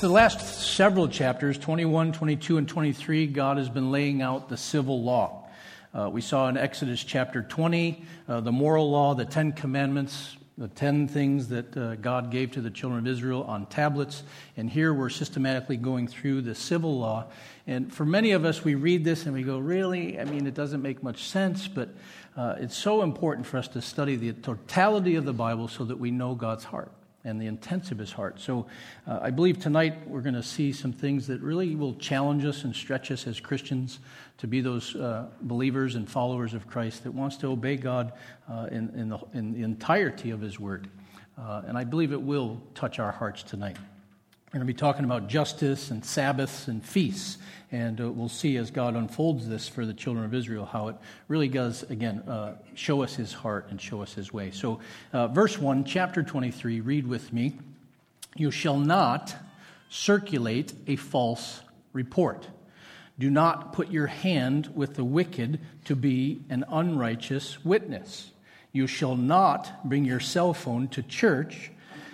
The last several chapters, 21, 22, and 23, God has been laying out the civil law. We saw in Exodus chapter 20, the moral law, the 10 commandments, the 10 things that God gave to the children of Israel on tablets. And here we're systematically going through the civil law. And for many of us, we read this and we go, really? I mean, it doesn't make much sense, but it's so important for us to study the totality of the Bible so that we know God's heart and the intents of his heart. So I believe tonight we're going to see some things that really will challenge us and stretch us as Christians to be those believers and followers of Christ that wants to obey God in the entirety of his word. And I believe it will touch our hearts tonight. We're going to be talking about justice and Sabbaths and feasts. And we'll see as God unfolds this for the children of Israel how it really does, again, show us his heart and show us his way. So verse 1, chapter 23, read with me. You shall not circulate a false report. Do not put your hand with the wicked to be an unrighteous witness. You shall not bring your cell phone to church.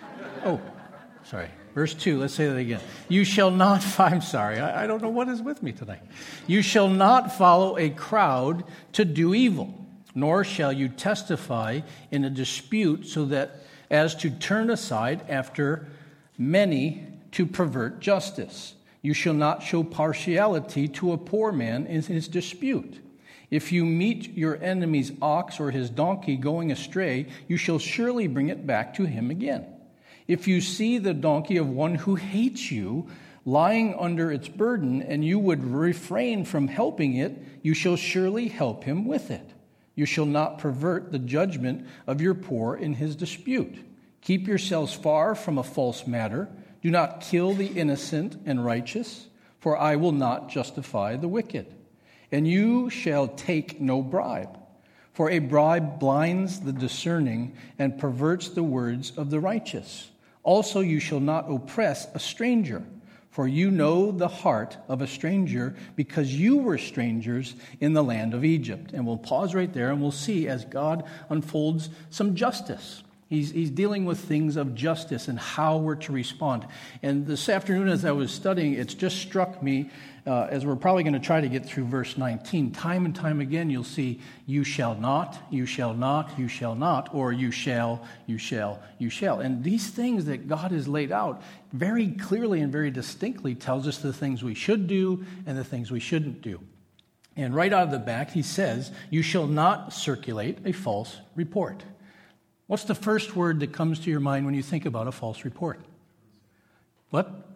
Oh, sorry. Verse 2, let's say that again. You shall not, I'm sorry, I don't know what is with me tonight. You shall not follow a crowd to do evil, nor shall you testify in a dispute so that as to turn aside after many to pervert justice. You shall not show partiality to a poor man in his dispute. If you meet your enemy's ox or his donkey going astray, you shall surely bring it back to him again. If you see the donkey of one who hates you lying under its burden, and you would refrain from helping it, you shall surely help him with it. You shall not pervert the judgment of your poor in his dispute. Keep yourselves far from a false matter. Do not kill the innocent and righteous, for I will not justify the wicked. And you shall take no bribe, for a bribe blinds the discerning and perverts the words of the righteous. Also, you shall not oppress a stranger, for you know the heart of a stranger, because you were strangers in the land of Egypt. And we'll pause right there, and we'll see as God unfolds some justice. He's dealing with things of justice and how we're to respond. And this afternoon, as I was studying, it's just struck me, as we're probably going to try to get through verse 19, time and time again, you'll see, you shall not, you shall not, you shall not, or you shall, you shall, you shall. And these things that God has laid out very clearly and very distinctly tells us the things we should do and the things we shouldn't do. And right out of the back, he says, you shall not circulate a false report. What's the first word that comes to your mind when you think about a false report? What?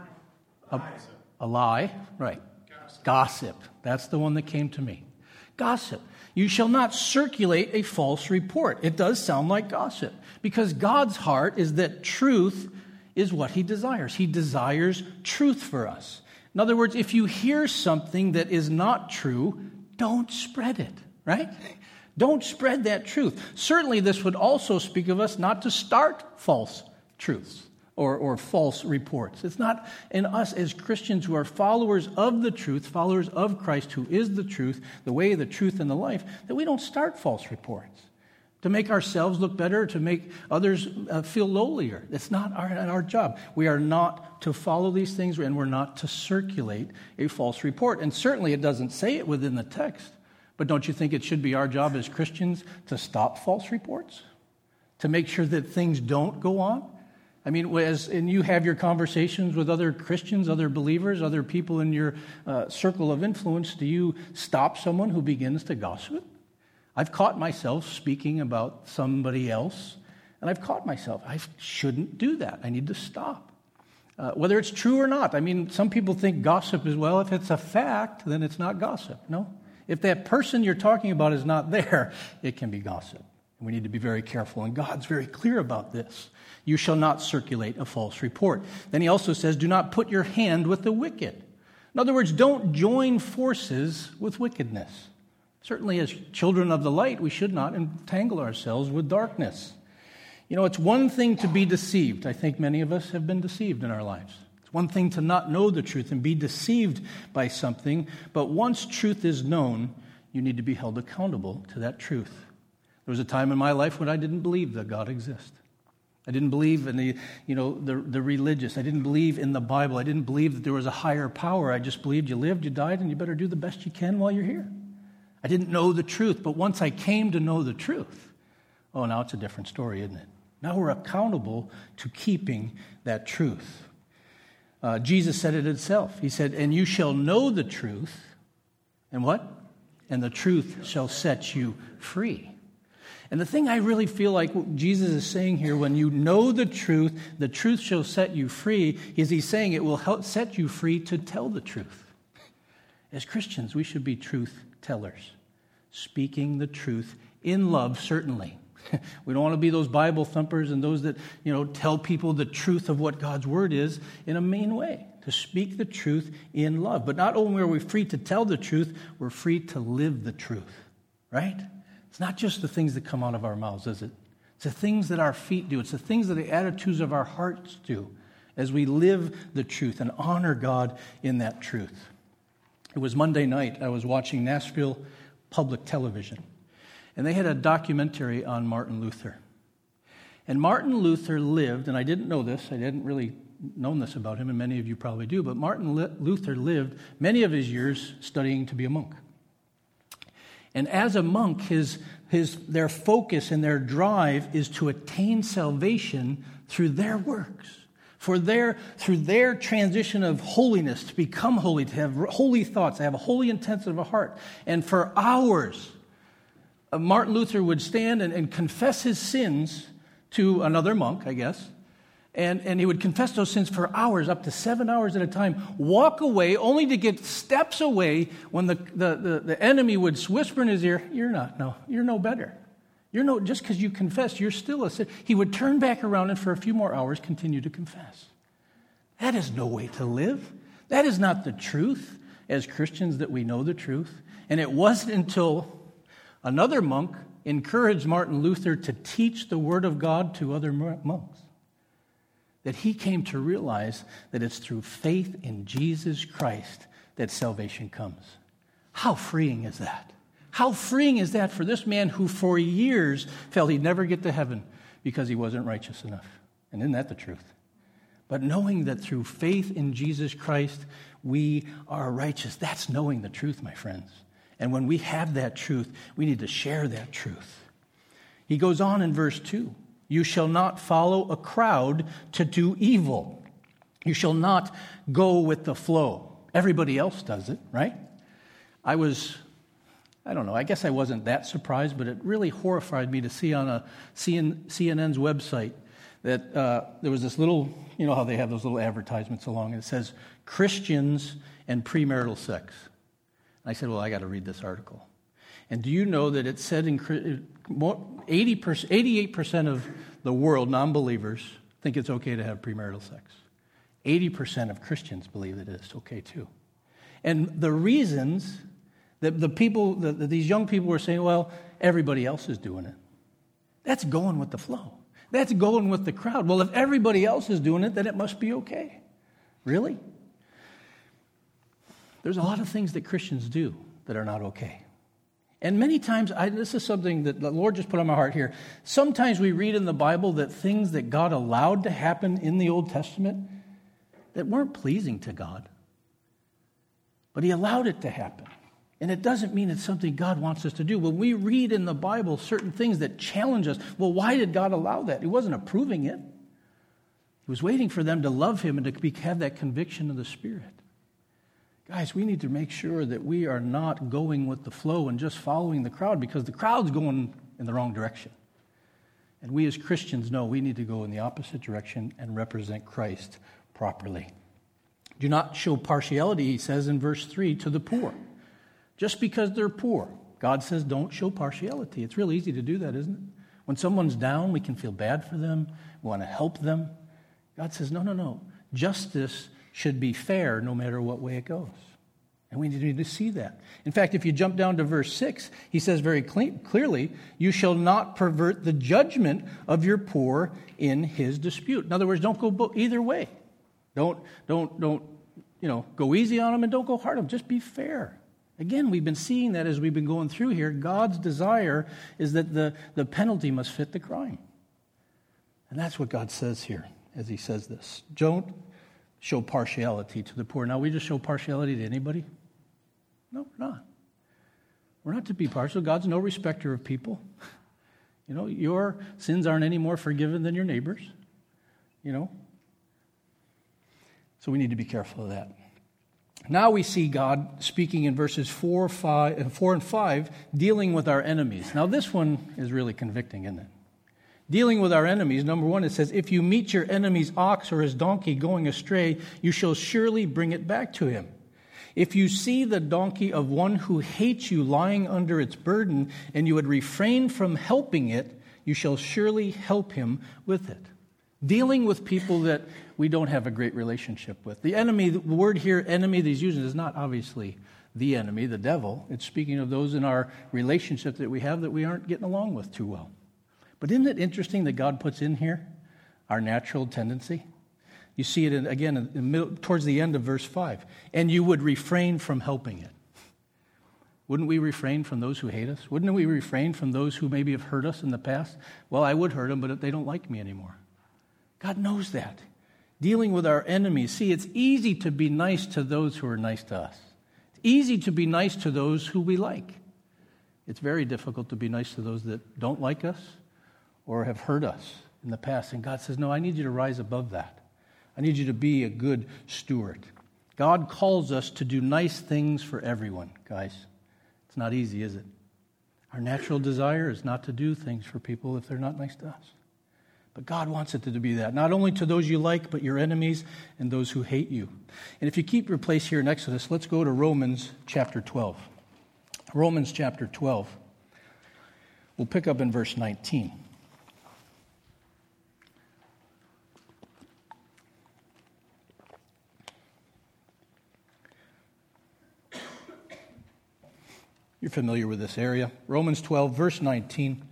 A lie, right. Gossip. That's the one that came to me. Gossip. You shall not circulate a false report. It does sound like gossip because God's heart is that truth is what he desires. He desires truth for us. In other words, if you hear something that is not true, don't spread it, right? Don't spread that truth. Certainly, this would also speak of us not to start false truths or false reports. It's not in us as Christians who are followers of the truth, followers of Christ who is the truth, the way, the truth, and the life, that we don't start false reports to make ourselves look better, to make others feel lowlier. It's not our job. We are not to follow these things, and we're not to circulate a false report. And certainly, it doesn't say it within the text. But don't you think it should be our job as Christians to stop false reports? To make sure that things don't go on? I mean, and you have your conversations with other Christians, other believers, other people in your circle of influence, do you stop someone who begins to gossip? I've caught myself speaking about somebody else, and I've caught myself. I shouldn't do that. I need to stop. Whether it's true or not. I mean, some people think gossip is, well, if it's a fact, then it's not gossip. No. If that person you're talking about is not there, it can be gossip. We need to be very careful, and God's very clear about this. You shall not circulate a false report. Then he also says, do not put your hand with the wicked. In other words, don't join forces with wickedness. Certainly as children of the light, we should not entangle ourselves with darkness. You know, it's one thing to be deceived. I think many of us have been deceived in our lives. One thing to not know the truth and be deceived by something, but once truth is known, you need to be held accountable to that truth. There was a time in my life when I didn't believe that God exists. I didn't believe in the religious. I didn't believe in the Bible. I didn't believe that there was a higher power. I just believed you lived, you died, and you better do the best you can while you're here. I didn't know the truth, but once I came to know the truth, now it's a different story, isn't it? Now we're accountable to keeping that truth. Jesus said it himself. He said, and you shall know the truth, and what? And the truth shall set you free. And the thing I really feel like what Jesus is saying here, when you know the truth shall set you free, is he's saying it will help set you free to tell the truth. As Christians, we should be truth tellers, speaking the truth in love, certainly. We don't want to be those Bible thumpers and those that, tell people the truth of what God's word is in a mean way, to speak the truth in love. But not only are we free to tell the truth, we're free to live the truth, right? It's not just the things that come out of our mouths, is it? It's the things that our feet do. It's the things that the attitudes of our hearts do as we live the truth and honor God in that truth. It was Monday night. I was watching Nashville Public Television, and they had a documentary on Martin Luther. And Martin Luther lived, and I didn't know this, I didn't really know this about him, and many of you probably do, but Martin Luther lived many of his years studying to be a monk. And as a monk, their focus and their drive is to attain salvation through their works. Through their transition of holiness, to become holy, to have holy thoughts, to have a holy intent of a heart. And for hours, Martin Luther would stand and confess his sins to another monk, I guess. And he would confess those sins for hours, up to 7 hours at a time, walk away only to get steps away when the enemy would whisper in his ear, you're no better. Just because you confess, you're still a sinner. He would turn back around and for a few more hours continue to confess. That is no way to live. That is not the truth as Christians, that we know the truth. And it wasn't until another monk encouraged Martin Luther to teach the Word of God to other monks that he came to realize that it's through faith in Jesus Christ that salvation comes. How freeing is that? How freeing is that for this man who for years felt he'd never get to heaven because he wasn't righteous enough? And isn't that the truth? But knowing that through faith in Jesus Christ, we are righteous, that's knowing the truth, my friends. And when we have that truth, we need to share that truth. He goes on in verse 2. You shall not follow a crowd to do evil. You shall not go with the flow. Everybody else does it, right? I guess I wasn't that surprised, but it really horrified me to see on a CNN's website that there was this little, how they have those little advertisements along, and it says, Christians and premarital sex. And I said, well, I got to read this article. And do you know that it said 88% of the world, non-believers, think it's okay to have premarital sex. 80% of Christians believe that it's okay too. And the reasons that these young people were saying, well, everybody else is doing it. That's going with the flow. That's going with the crowd. Well, if everybody else is doing it, then it must be okay. Really? There's a lot of things that Christians do that are not okay. And many times, this is something that the Lord just put on my heart here. Sometimes we read in the Bible that things that God allowed to happen in the Old Testament that weren't pleasing to God. But He allowed it to happen. And it doesn't mean it's something God wants us to do. When we read in the Bible certain things that challenge us, well, why did God allow that? He wasn't approving it. He was waiting for them to love Him and to have that conviction of the Spirit. Guys, we need to make sure that we are not going with the flow and just following the crowd, because the crowd's going in the wrong direction. And we as Christians know we need to go in the opposite direction and represent Christ properly. Do not show partiality, he says in verse 3, to the poor. Just because they're poor. God says don't show partiality. It's real easy to do that, isn't it? When someone's down, we can feel bad for them. We want to help them. God says, no. Justice should be fair no matter what way it goes. And we need to see that. In fact, if you jump down to verse 6, he says very clearly, you shall not pervert the judgment of your poor in his dispute. In other words, don't go either way. Don't go easy on them and don't go hard on them. Just be fair. Again, we've been seeing that as we've been going through here. God's desire is that the penalty must fit the crime. And that's what God says here as he says this. Don't show partiality to the poor. Now, we just show partiality to anybody? No, we're not. We're not to be partial. God's no respecter of people. You know, your sins aren't any more forgiven than your neighbor's. You know? So we need to be careful of that. Now we see God speaking in verses 4 and 5, dealing with our enemies. Now this one is really convicting, isn't it? Dealing with our enemies, number one, it says, if you meet your enemy's ox or his donkey going astray, you shall surely bring it back to him. If you see the donkey of one who hates you lying under its burden, and you would refrain from helping it, you shall surely help him with it. Dealing with people that we don't have a great relationship with. The enemy, the word here, enemy that he's using, is not obviously the enemy, the devil. It's speaking of those in our relationship that we have that we aren't getting along with too well. But isn't it interesting that God puts in here our natural tendency? You see it again towards the end of verse 5. And you would refrain from helping it. Wouldn't we refrain from those who hate us? Wouldn't we refrain from those who maybe have hurt us in the past? Well, I would hurt them, but they don't like me anymore. God knows that. Dealing with our enemies. See, it's easy to be nice to those who are nice to us. It's easy to be nice to those who we like. It's very difficult to be nice to those that don't like us or have hurt us in the past. And God says, no, I need you to rise above that. I need you to be a good steward. God calls us to do nice things for everyone, guys. It's not easy, is it? Our natural desire is not to do things for people if they're not nice to us. But God wants it to be that, not only to those you like, but your enemies and those who hate you. And if you keep your place here in Exodus, let's go to Romans chapter 12. Romans chapter 12. We'll pick up in verse 19. You're familiar with this area. Romans 12, verse 19.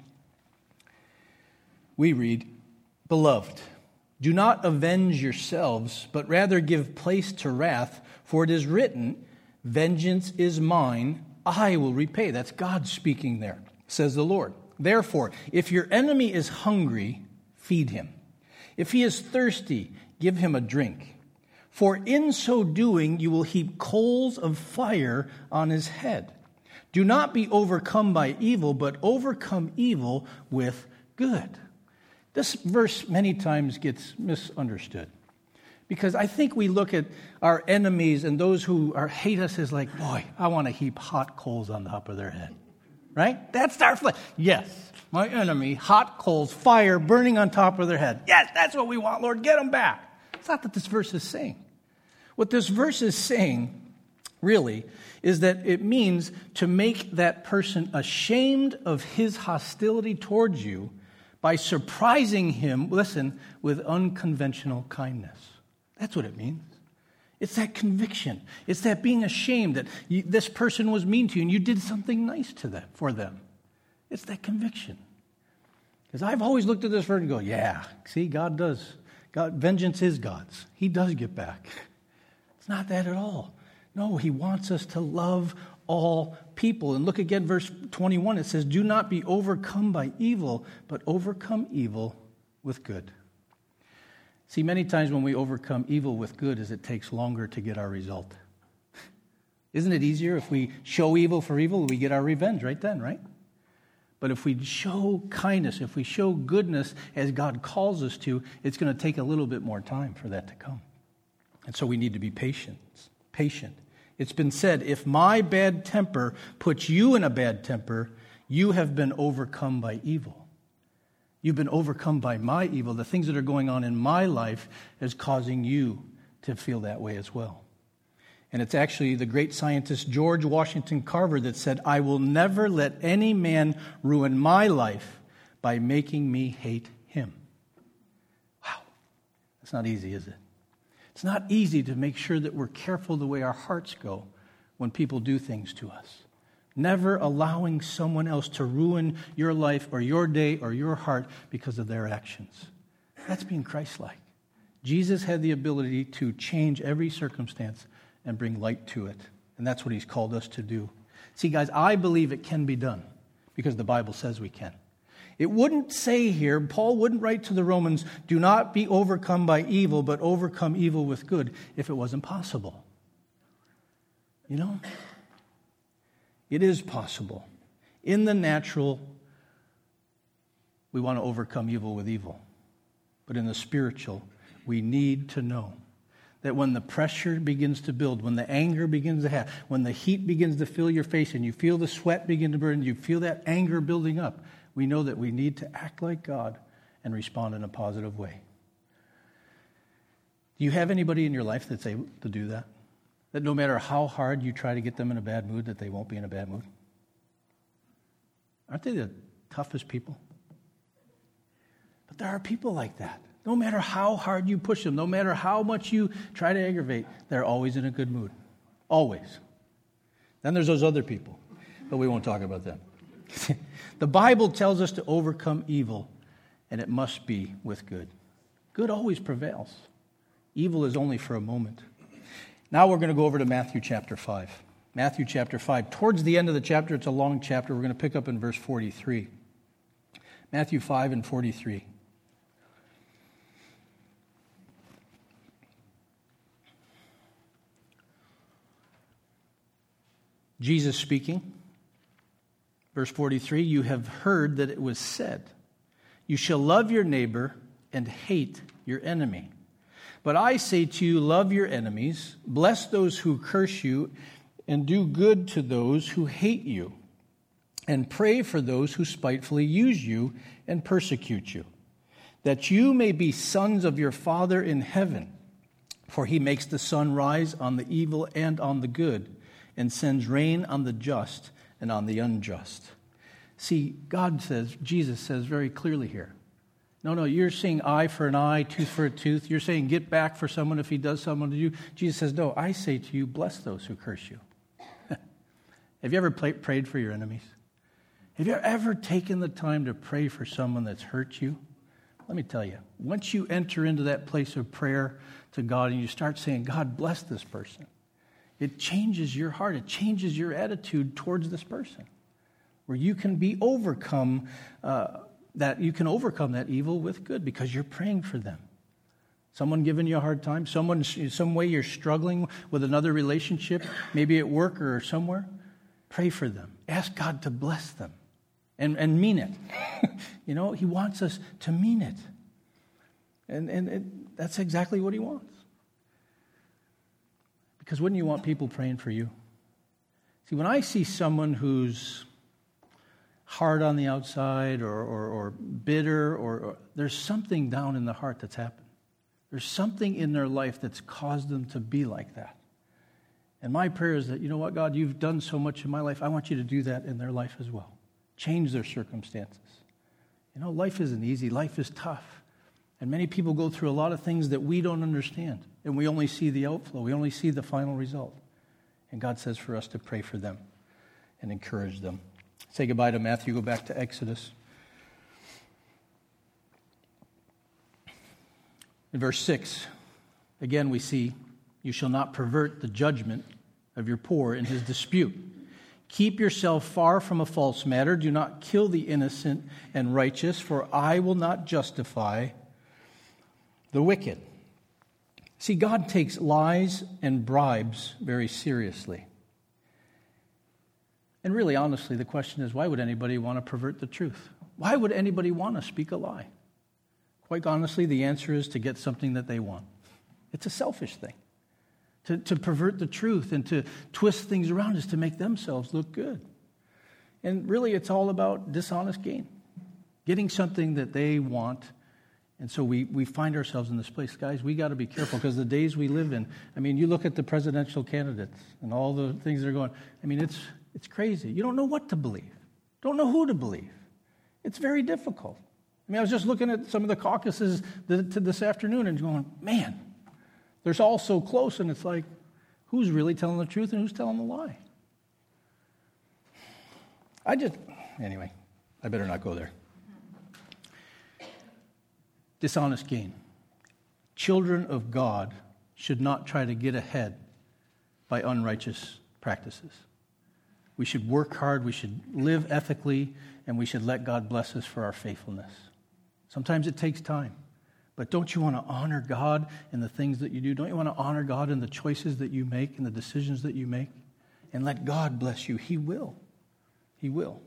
We read, Beloved, do not avenge yourselves, but rather give place to wrath, for it is written, Vengeance is mine, I will repay. That's God speaking there, says the Lord. Therefore, if your enemy is hungry, feed him. If he is thirsty, give him a drink. For in so doing, you will heap coals of fire on his head. Do not be overcome by evil, but overcome evil with good. This verse many times gets misunderstood because I think we look at our enemies and those who hate us as like, boy, I want to heap hot coals on the top of their head, right? That's our flesh. Yes, my enemy, hot coals, fire burning on top of their head. Yes, that's what we want, Lord. Get them back. It's not that this verse is saying. What this verse is saying really is that it means to make that person ashamed of his hostility towards you by surprising him, listen, with unconventional kindness. That's what it means. It's that conviction. It's that being ashamed that this person was mean to you and you did something nice to them, for them. It's that conviction. Because I've always looked at this verse and go, yeah, see, God, vengeance is God's. He does get back. It's not that at all. No, he wants us to love all people. And look again, verse 21, it says, do not be overcome by evil, but overcome evil with good. See, many times when we overcome evil with good is it takes longer to get our result. Isn't it easier if we show evil for evil, we get our revenge right then, right? But if we show kindness, if we show goodness as God calls us to, it's going to take a little bit more time for that to come. And so we need to be patient. It's been said, if my bad temper puts you in a bad temper, you have been overcome by evil. You've been overcome by my evil. The things that are going on in my life is causing you to feel that way as well. And it's actually the great scientist George Washington Carver that said, I will never let any man ruin my life by making me hate him. Wow. That's not easy, is it? It's not easy to make sure that we're careful the way our hearts go when people do things to us. Never allowing someone else to ruin your life or your day or your heart because of their actions. That's being Christ-like. Jesus had the ability to change every circumstance and bring light to it. And that's what he's called us to do. See, guys, I believe it can be done because the Bible says we can. It wouldn't say here, Paul wouldn't write to the Romans, do not be overcome by evil, but overcome evil with good, if it wasn't possible. You know? It is possible. In the natural, we want to overcome evil with evil. But in the spiritual, we need to know that when the pressure begins to build, when the anger begins to have, when the heat begins to fill your face and you feel the sweat begin to burn, you feel that anger building up, we know that we need to act like God and respond in a positive way. Do you have anybody in your life that's able to do that? That no matter how hard you try to get them in a bad mood, that they won't be in a bad mood? Aren't they the toughest people? But there are people like that. No matter how hard you push them, no matter how much you try to aggravate, they're always in a good mood. Always. Then there's those other people, but we won't talk about them. The Bible tells us to overcome evil, and it must be with good. Good always prevails. Evil is only for a moment. Now we're going to go over to Matthew chapter 5. Matthew chapter 5. Towards the end of the chapter, it's a long chapter. We're going to pick up in verse 43. Matthew 5 and 43. Jesus speaking, verse 43, you have heard that it was said, you shall love your neighbor and hate your enemy. But I say to you, love your enemies, bless those who curse you, and do good to those who hate you, and pray for those who spitefully use you and persecute you, that you may be sons of your Father in heaven. For he makes the sun rise on the evil and on the good, and sends rain on the just and on the unjust. See, Jesus says very clearly here, no, you're saying eye for an eye, tooth for a tooth. You're saying get back for someone if he does something to you. Jesus says, no, I say to you, bless those who curse you. Have you ever prayed for your enemies? Have you ever taken the time to pray for someone that's hurt you? Let me tell you, once you enter into that place of prayer to God and you start saying, God, bless this person, it changes your heart. It changes your attitude towards this person, where you can be overcome that evil with good because you're praying for them. Someone giving you a hard time, some way you're struggling with another relationship, maybe at work or somewhere, pray for them. Ask God to bless them and mean it. He wants us to mean it. And that's exactly what he wants. Because wouldn't you want people praying for you? See, when I see someone who's hard on the outside or bitter or there's something down in the heart that's happened. There's something in their life that's caused them to be like that. And my prayer is that, you know what, God, you've done so much in my life. I want you to do that in their life as well. Change their circumstances. Life isn't easy. Life is tough. And many people go through a lot of things that we don't understand. And we only see the outflow. We only see the final result. And God says for us to pray for them and encourage them. Say goodbye to Matthew. Go back to Exodus. In verse 6, again we see, you shall not pervert the judgment of your poor in his dispute. Keep yourself far from a false matter. Do not kill the innocent and righteous, for I will not justify the wicked. See, God takes lies and bribes very seriously. And really, honestly, the question is, why would anybody want to pervert the truth? Why would anybody want to speak a lie? Quite honestly, the answer is to get something that they want. It's a selfish thing. To pervert the truth and to twist things around is to make themselves look good. And really, it's all about dishonest gain. Getting something that they want. And so we find ourselves in this place. Guys, we got to be careful because the days we live in, you look at the presidential candidates and all the things that are going, it's crazy. You don't know what to believe. Don't know who to believe. It's very difficult. I was just looking at some of the caucuses this afternoon and going, man, they're all so close, and it's like, who's really telling the truth and who's telling the lie? Anyway, I better not go there. Dishonest gain. Children of God should not try to get ahead by unrighteous practices. We should work hard, we should live ethically, and we should let God bless us for our faithfulness. Sometimes it takes time. But don't you want to honor God in the things that you do? Don't you want to honor God in the choices that you make and the decisions that you make? And let God bless you. He will. He will.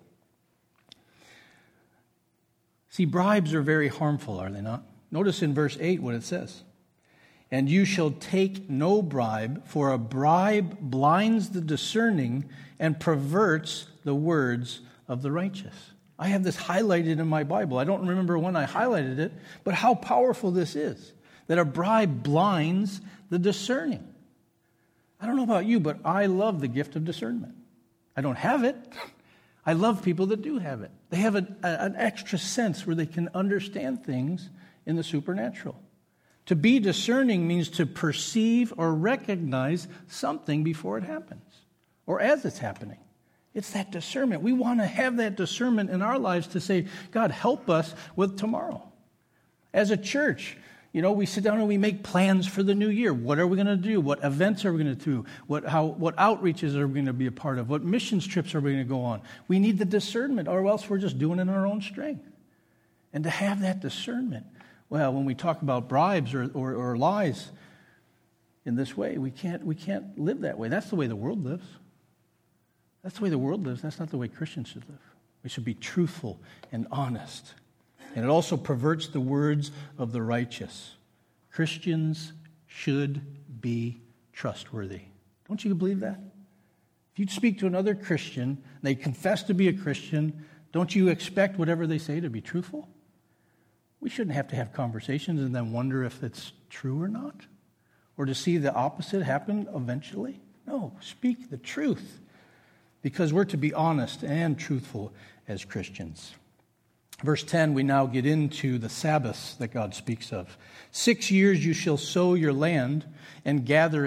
See, bribes are very harmful, are they not? Notice in verse 8 what it says. And you shall take no bribe, for a bribe blinds the discerning and perverts the words of the righteous. I have this highlighted in my Bible. I don't remember when I highlighted it, but how powerful this is, that a bribe blinds the discerning. I don't know about you, but I love the gift of discernment. I don't have it. I love people that do have it. They have an extra sense where they can understand things in the supernatural. To be discerning means to perceive or recognize something before it happens or as it's happening. It's that discernment. We want to have that discernment in our lives to say, God, help us with tomorrow. As a church, we sit down and we make plans for the new year. What are we going to do? What events are we going to do? What outreaches are we going to be a part of? What missions trips are we going to go on? We need the discernment, or else we're just doing it in our own strength. And to have that discernment, well, when we talk about bribes or lies in this way, we can't live that way. That's the way the world lives. That's the way the world lives. That's not the way Christians should live. We should be truthful and honest. And it also perverts the words of the righteous. Christians should be trustworthy. Don't you believe that? If you speak to another Christian, they confess to be a Christian, don't you expect whatever they say to be truthful? We shouldn't have to have conversations and then wonder if it's true or not, or to see the opposite happen eventually. No, speak the truth, because we're to be honest and truthful as Christians. Verse 10, we now get into the Sabbaths that God speaks of. 6 years you shall sow your land and gather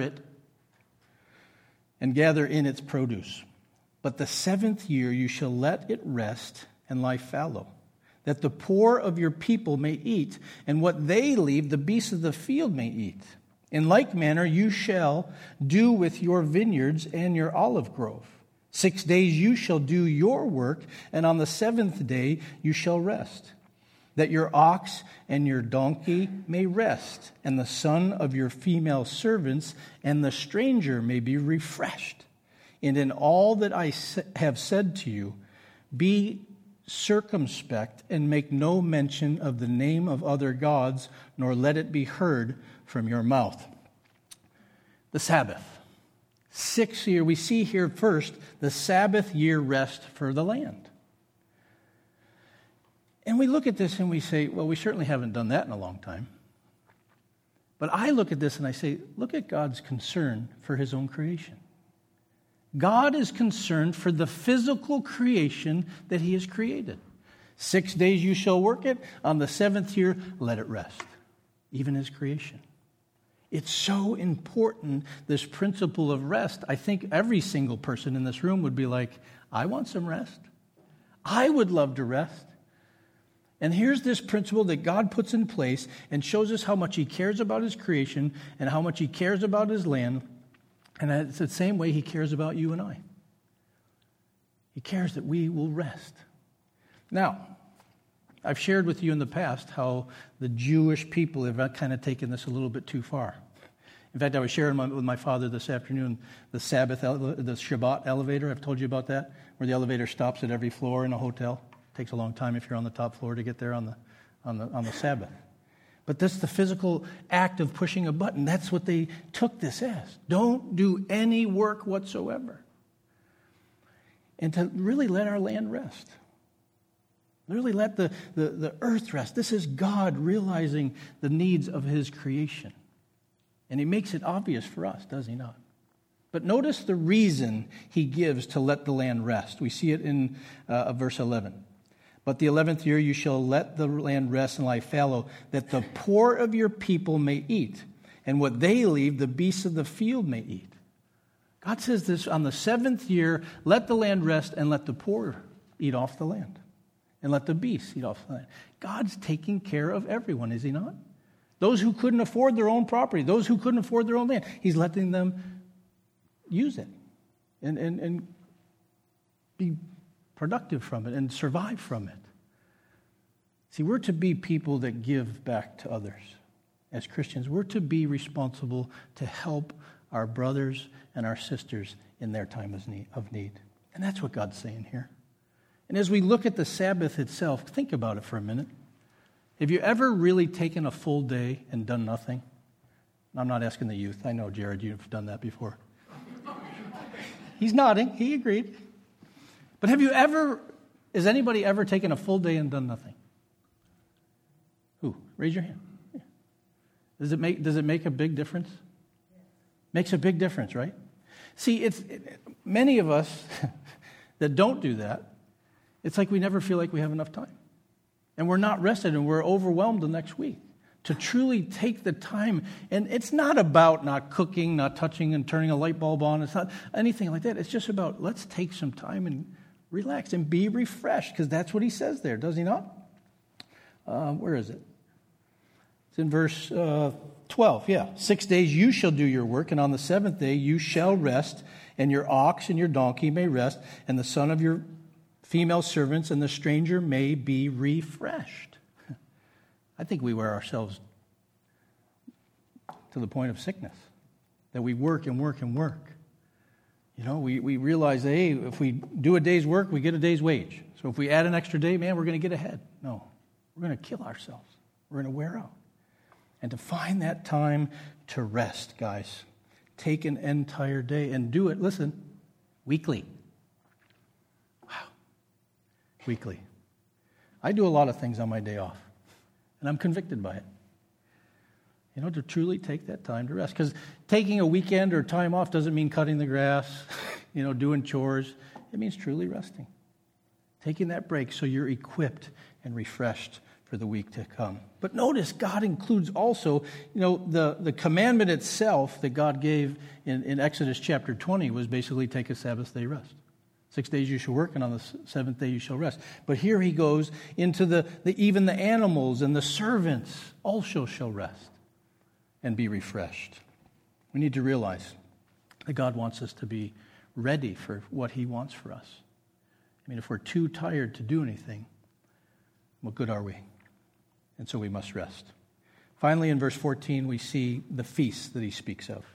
in its produce. But the 7th year you shall let it rest and lie fallow, that the poor of your people may eat, and what they leave the beasts of the field may eat. In like manner you shall do with your vineyards and your olive grove. 6 days you shall do your work, and on the 7th day you shall rest, that your ox and your donkey may rest, and the son of your female servants and the stranger may be refreshed. And in all that I have said to you, be circumspect and make no mention of the name of other gods, nor let it be heard from your mouth. The Sabbath. 6th year, we see here first the Sabbath year rest for the land. And we look at this and we say, well, we certainly haven't done that in a long time. But I look at this and I say, look at God's concern for his own creation. God is concerned for the physical creation that he has created. 6 days you shall work it. On the 7th year, let it rest. Even his creation. It's so important, this principle of rest. I think every single person in this room would be like, I want some rest. I would love to rest. And here's this principle that God puts in place and shows us how much he cares about his creation and how much he cares about his land. And it's the same way he cares about you and I. He cares that we will rest. Now, I've shared with you in the past how the Jewish people have kind of taken this a little bit too far. In fact, I was sharing with my father this afternoon the Shabbat elevator. I've told you about that, where the elevator stops at every floor in a hotel. It takes a long time if you're on the top floor to get there on the Sabbath. But that's the physical act of pushing a button. That's what they took this as. Don't do any work whatsoever. And to really let our land rest. Really let the earth rest. This is God realizing the needs of his creation. And he makes it obvious for us, does he not? But notice the reason he gives to let the land rest. We see it in verse 11. But the 11th year you shall let the land rest and lie fallow, that the poor of your people may eat, and what they leave the beasts of the field may eat. God says this on the 7th year, let the land rest and let the poor eat off the land. And let the beasts eat off the land. God's taking care of everyone, is he not? Those who couldn't afford their own property, those who couldn't afford their own land, he's letting them use it and be productive from it and survive from it. See, we're to be people that give back to others. As Christians, we're to be responsible to help our brothers and our sisters in their time of need. And that's what God's saying here. And as we look at the Sabbath itself, think about it for a minute. Have you ever really taken a full day and done nothing? I'm not asking the youth. I know, Jared, you've done that before. He's nodding. He agreed. But has anybody ever taken a full day and done nothing? Who? Raise your hand. Yeah. Does it make a big difference? Makes a big difference, right? See, many of us that don't do that, it's like we never feel like we have enough time. And we're not rested and we're overwhelmed the next week. To truly take the time, and it's not about not cooking, not touching and turning a light bulb on. It's not anything like that. It's just about let's take some time and relax and be refreshed, because that's what he says there, does he not? Where is it? It's in verse 12, yeah. 6 days you shall do your work, and on the seventh day you shall rest, and your ox and your donkey may rest, and the son of your female servants and the stranger may be refreshed. I think we wear ourselves to the point of sickness, that we work and work and work. You know, we realize, hey, if we do a day's work, we get a day's wage. So if we add an extra day, man, we're going to get ahead. No, we're going to kill ourselves. We're going to wear out. And to find that time to rest, guys, take an entire day and do it, listen, weekly. Wow. Weekly. I do a lot of things on my day off. And I'm convicted by it. You know, to truly take that time to rest. Because taking a weekend or time off doesn't mean cutting the grass, doing chores. It means truly resting. Taking that break so you're equipped and refreshed for the week to come. But notice, God includes also, the commandment itself that God gave in Exodus chapter 20 was basically take a Sabbath day rest. 6 days you shall work, and on the seventh day you shall rest. But here he goes into even the animals and the servants also shall rest and be refreshed. We need to realize that God wants us to be ready for what he wants for us. I mean, if we're too tired to do anything, what good are we? And so we must rest. Finally, in verse 14, we see the feast that he speaks of.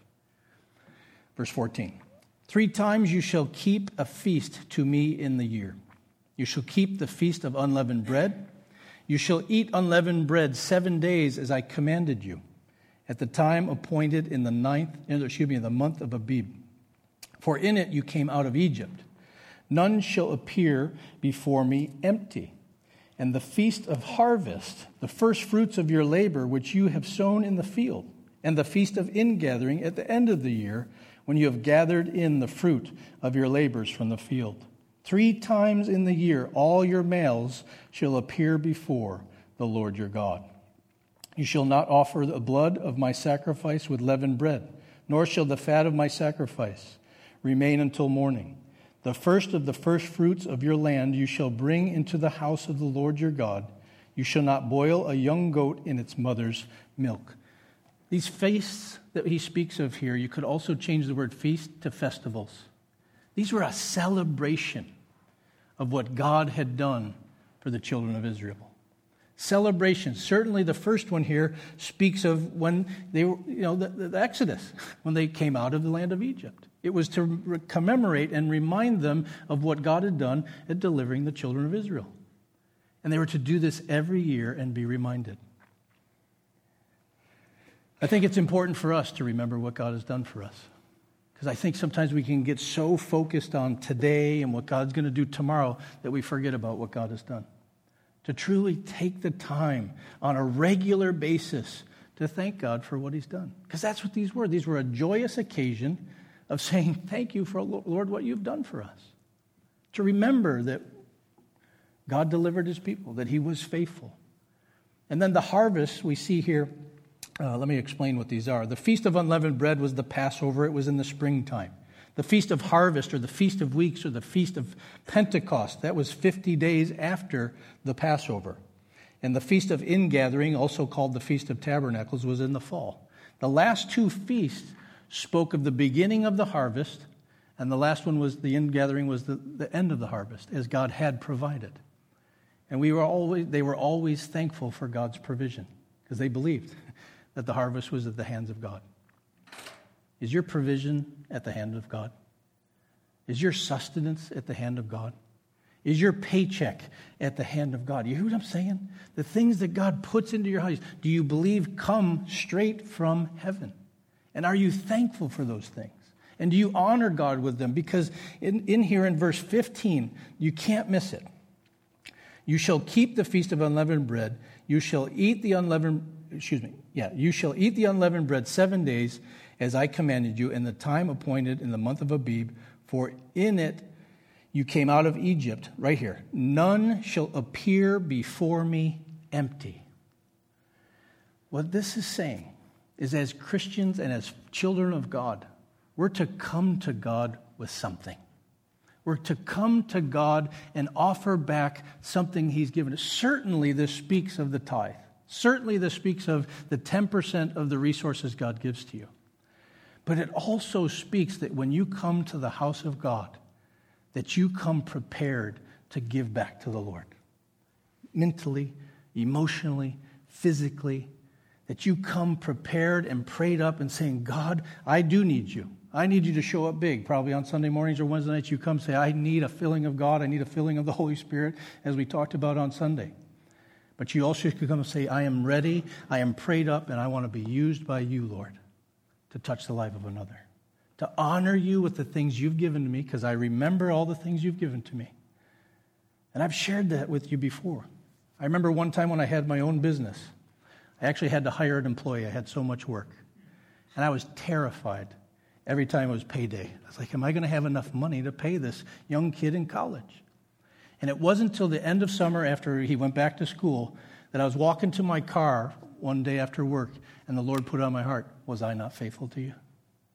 Verse 14. 3 times you shall keep a feast to me in the year. You shall keep the feast of unleavened bread. You shall eat unleavened bread 7 days as I commanded you, at the time appointed in the month of Abib. For in it you came out of Egypt. None shall appear before me empty. And the feast of harvest, the first fruits of your labor which you have sown in the field, and the feast of ingathering at the end of the year, when you have gathered in the fruit of your labors from the field. 3 times in the year all your males shall appear before the Lord your God. You shall not offer the blood of my sacrifice with leavened bread, nor shall the fat of my sacrifice remain until morning. The first of the first fruits of your land you shall bring into the house of the Lord your God. You shall not boil a young goat in its mother's milk. These feasts that he speaks of here, you could also change the word feast to festivals. These were a celebration of what God had done for the children of Israel. Celebration. Certainly the first one here speaks of when they were, the Exodus, when they came out of the land of Egypt. It was to commemorate and remind them of what God had done at delivering the children of Israel. And they were to do this every year and be reminded. I think it's important for us to remember what God has done for us. Because I think sometimes we can get so focused on today and what God's going to do tomorrow that we forget about what God has done. To truly take the time on a regular basis to thank God for what he's done. Because that's what these were. These were a joyous occasion of saying, thank you for, Lord, what you've done for us. To remember that God delivered his people, that he was faithful. And then the harvest we see here. Let me explain what these are. The Feast of Unleavened Bread was the Passover. It was in the springtime. The Feast of Harvest, or the Feast of Weeks, or the Feast of Pentecost, that was 50 days after the Passover. And the Feast of Ingathering, also called the Feast of Tabernacles, was in the fall. The last 2 feasts spoke of the beginning of the harvest And the last one was the ingathering was the end of the harvest, as God had provided. And they were always thankful for God's provision because they believed that the harvest was at the hands of God. Is your provision at the hand of God? Is your sustenance at the hand of God? Is your paycheck at the hand of God? You hear what I'm saying? The things that God puts into your house, do you believe come straight from heaven? And are you thankful for those things? And do you honor God with them? Because in here in verse 15, you can't miss it. You shall keep the feast of unleavened bread. You shall eat the unleavened bread 7 days, as I commanded you, in the time appointed in the month of Abib, for in it you came out of Egypt. Right here. None shall appear before me empty. What this is saying is, as Christians and as children of God, we're to come to God with something. We're to come to God and offer back something He's given us. Certainly this speaks of the tithe. Certainly this speaks of the 10% of the resources God gives to you. But it also speaks that when you come to the house of God, that you come prepared to give back to the Lord. Mentally, emotionally, physically, that you come prepared and prayed up and saying, God, I do need you. I need you to show up big. Probably on Sunday mornings or Wednesday nights, you come say, I need a filling of God. I need a filling of the Holy Spirit, as we talked about on Sunday. But you also could come and say, I am ready, I am prayed up, and I want to be used by you, Lord, to touch the life of another. To honor you with the things you've given to me, because I remember all the things you've given to me. And I've shared that with you before. I remember one time when I had my own business, I actually had to hire an employee. I had so much work. And I was terrified every time it was payday. I was like, am I going to have enough money to pay this young kid in college? And it wasn't until the end of summer, after he went back to school, that I was walking to my car one day after work, and the Lord put on my heart, was I not faithful to you?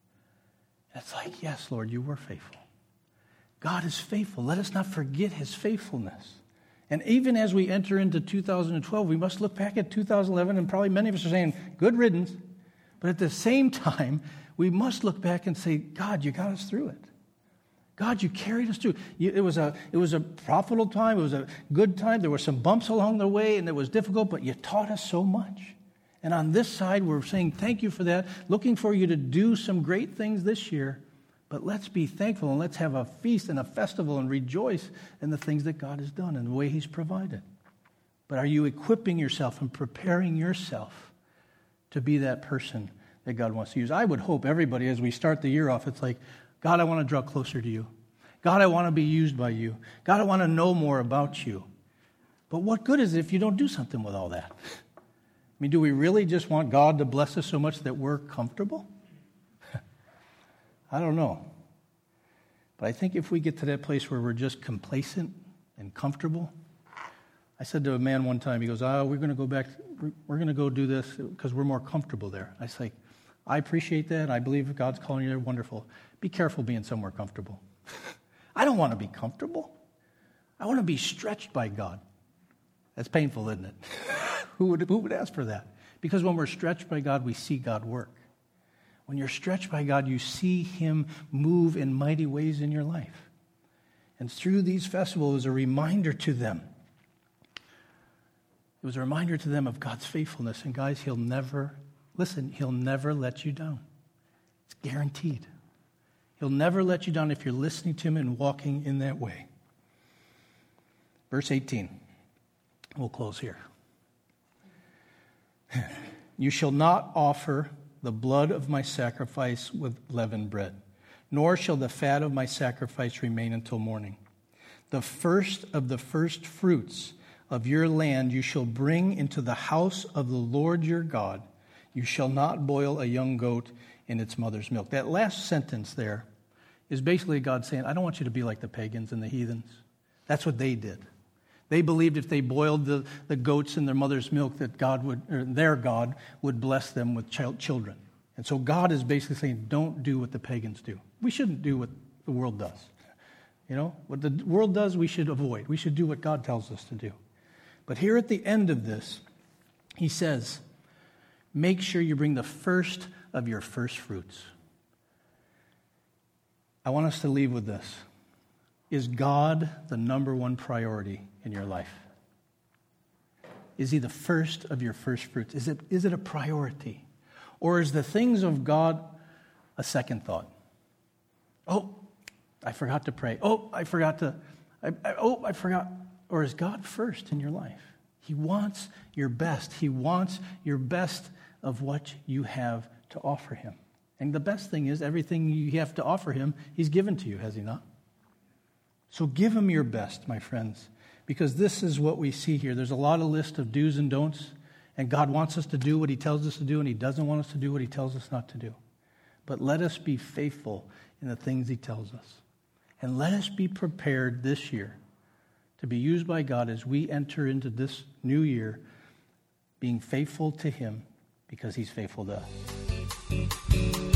And it's like, yes, Lord, you were faithful. God is faithful. Let us not forget His faithfulness. And even as we enter into 2012, we must look back at 2011, and probably many of us are saying, good riddance. But at the same time, we must look back and say, God, you got us through it. God, you carried us through. It was a profitable time. It was a good time. There were some bumps along the way, and it was difficult, but you taught us so much. And on this side, we're saying thank you for that, looking for you to do some great things this year. But let's be thankful, and let's have a feast and a festival and rejoice in the things that God has done and the way He's provided. But are you equipping yourself and preparing yourself to be that person that God wants to use? I would hope everybody, as we start the year off, it's like, God, I want to draw closer to you. God, I want to be used by you. God, I want to know more about you. But what good is it if you don't do something with all that? I mean, do we really just want God to bless us so much that we're comfortable? I don't know. But I think if we get to that place where we're just complacent and comfortable. I said to a man one time, he goes, we're going to go back, we're going to go do this because we're more comfortable there. I say, I appreciate that. I believe God's calling you there. Wonderful. Be careful being somewhere comfortable. I don't want to be comfortable. I want to be stretched by God. That's painful, isn't it? Who would ask for that? Because when we're stretched by God, we see God work. When you're stretched by God, you see Him move in mighty ways in your life. And through these festivals, it was a reminder to them. It was a reminder to them of God's faithfulness. And guys, He'll never let you down. It's guaranteed. He'll never let you down if you're listening to Him and walking in that way. Verse 18. We'll close here. You shall not offer the blood of my sacrifice with leavened bread, nor shall the fat of my sacrifice remain until morning. The first of the first fruits of your land you shall bring into the house of the Lord your God. You shall not boil a young goat in its mother's milk. That last sentence there is basically God saying, I don't want you to be like the pagans and the heathens. That's what they did. They believed if they boiled the goats in their mother's milk that their God would bless them with children. And so God is basically saying, don't do what the pagans do. We shouldn't do what the world does. You know, what the world does, we should avoid. We should do what God tells us to do. But here at the end of this, He says, make sure you bring the first of your first fruits. I want us to leave with this. Is God the number one priority in your life? Is he the first of your first fruits? Is it a priority? Or is the things of God a second thought? Oh, I forgot to pray. Oh, I forgot. Or is God first in your life? He wants your best. He wants your best of what you have to offer him. And the best thing is everything you have to offer him, he's given to you, has he not? So give him your best, my friends, because this is what we see here. There's a lot of list of do's and don'ts, and God wants us to do what he tells us to do, and he doesn't want us to do what he tells us not to do. But let us be faithful in the things he tells us. And let us be prepared this year to be used by God as we enter into this new year, being faithful to him because he's faithful to us.